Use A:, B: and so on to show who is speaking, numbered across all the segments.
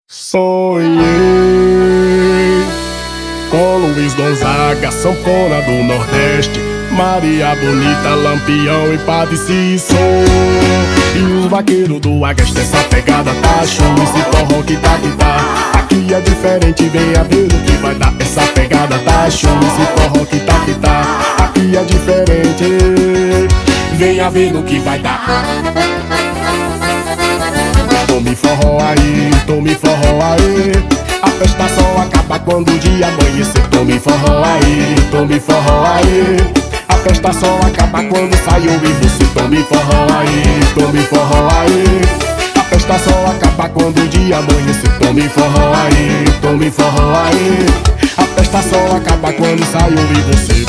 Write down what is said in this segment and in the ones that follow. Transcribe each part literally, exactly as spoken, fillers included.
A: Sonhei com Luiz Gonzaga, sanfona do Nordeste, Maria Bonita, Lampião e Padre Cícero. E os vaqueiros do Agreste, essa pegada tá show. Esse forró que tá que tá, aqui é diferente, venha ver o que vai dar. Essa pegada tá show. Esse forró que tá que tá, aqui é diferente, venha ver no que vai dar. Tome forró aí, tome forró aí, a festa só acaba quando o dia amanhecer. Tome forró aí, tome forró aí, a festa só acaba quando sai eu e você. Tome forró aí, tome forró aí, a festa só acaba quando o dia amanhecer. Tome forró aí, tome forró aí, a festa só acaba quando sai eu e você.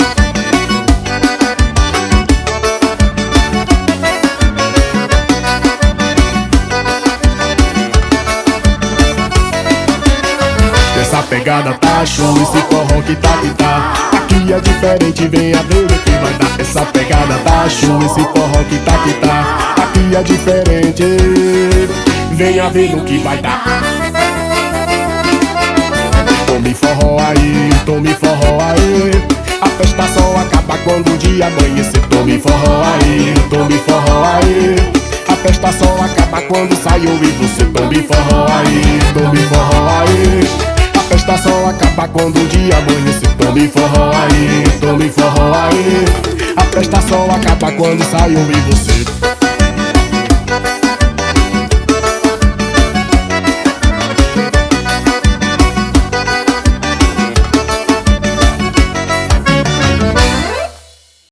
A: Essa pegada tá show, esse forró que tá que tá, aqui é diferente, venha ver o que vai dar. Essa pegada tá show, esse forró que tá que tá, aqui é diferente, venha ver no que vai dar. Tome forró aí, tome forró aí, a festa só acaba quando o dia amanhecer. Tome forró aí, tome forró aí, a festa só acaba quando sai eu e você. Tome forró aí, tome forró aí, a festa só acaba quando o dia amanhecer. Tome forró aí, tome forró aí, a festa só acaba quando sai eu e você.